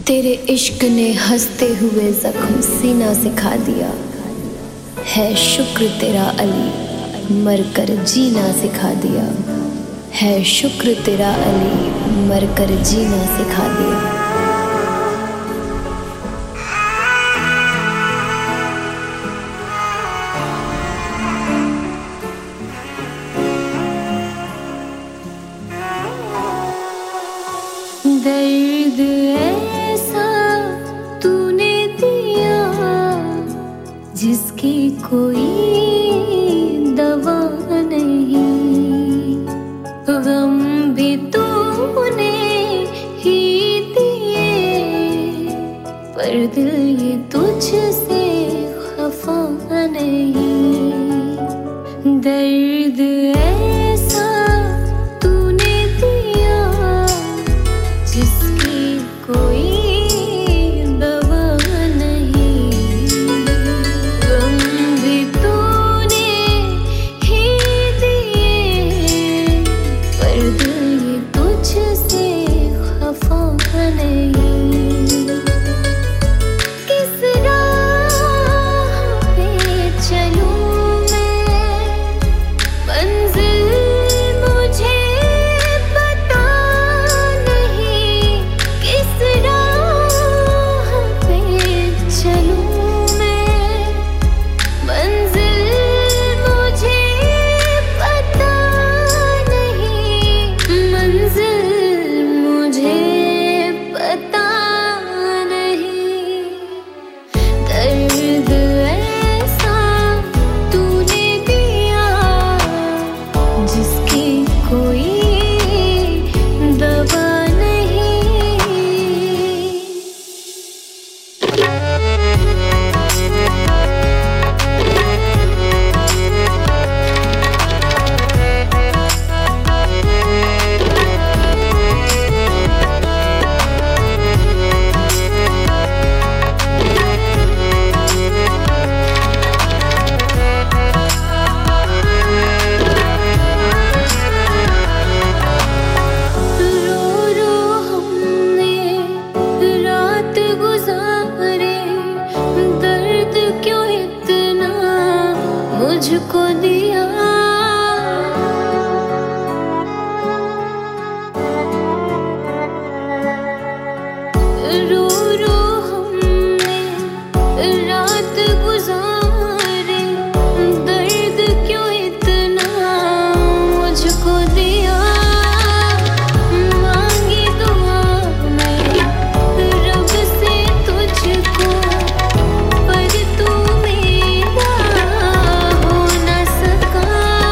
तेरे इश्क ने हंसते हुए जख्म सीना सिखा दिया है। शुक्र तेरा अली मर कर जीना सिखा दिया है। शुक्र तेरा अली मर कर जीना सिखा दिया। दर्द ऐसा तूने दिया जिसकी कोई दवा नहीं। गम भी तूने ही दिए पर दिल ये तुझसे खफा नहीं। दर्द ऐसा तूने दिया जिसकी कोई दवा नहीं। गम भी तूने ही दिए पर दिल ये तुझसे खफा नहीं। किस राह पे चलूं मैं, मंजिल मुझे पता नहीं। किस राह पे चलूं मैं, मंजिल मुझे पता नहीं। मंजिल मुझे पता नहीं। दर्द ऐसा तूने दिया जिसकी कोई दवा नहीं। रो रो हमने रात गुजारे, दर्द क्यों इतना मुझको दिया। रो रो हमने रात गुजारे, दर्द क्यों इतना मुझको दिया। मांगी दुआ मैं रब से तुझको, पर तू मेरा हो न सका।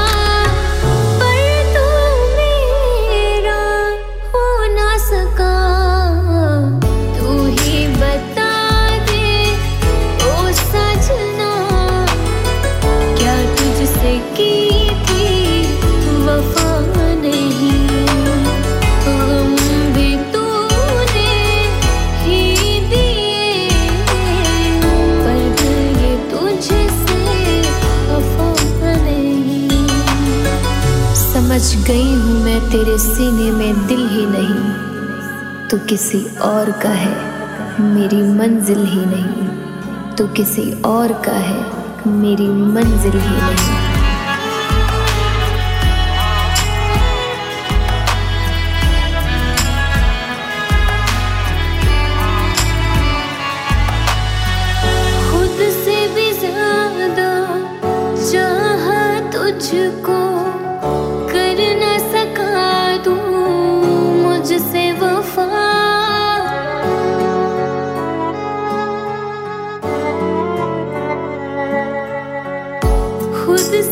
पर तू मेरा हो न सका। तू ही बता दे ओ सजना, क्या तुझसे की थी वफा नहीं। गम भी तूने ही दिए पर दिल ये तुझसे खफा नहीं। समझ गई हूँ मैं तेरे सीने में दिल ही नहीं। तू किसी और का है मेरी मंजिल ही नहीं। तू किसी और का है मेरी मंजिल ही नहीं। खुद से भी ज्यादा चाहा तुझको, कर न सका तू मुझसे वफा। खुद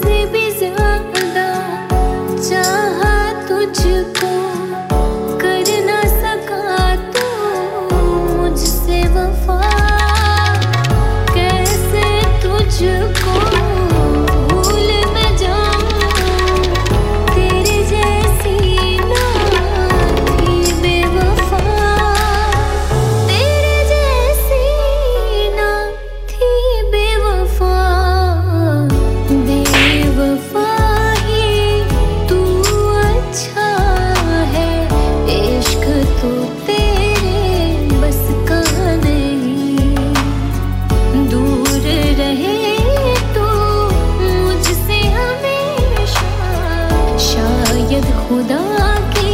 खुदा की